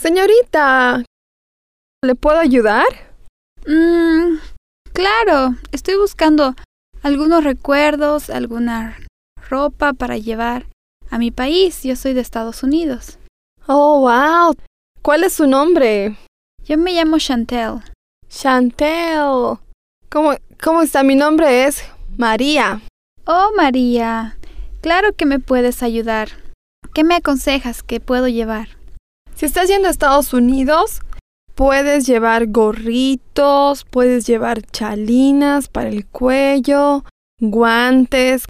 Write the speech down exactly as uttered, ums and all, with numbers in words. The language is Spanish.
Señorita, ¿le puedo ayudar? Mm, claro, estoy buscando algunos recuerdos, alguna ropa para llevar a mi país. Yo soy de Estados Unidos. Oh, wow. ¿Cuál es su nombre? Yo me llamo Chantel. Chantel. ¿Cómo, cómo está? Mi nombre es María. Oh, María. Claro que me puedes ayudar. ¿Qué me aconsejas que puedo llevar? Si estás yendo a Estados Unidos, puedes llevar gorritos, puedes llevar chalinas para el cuello, guantes,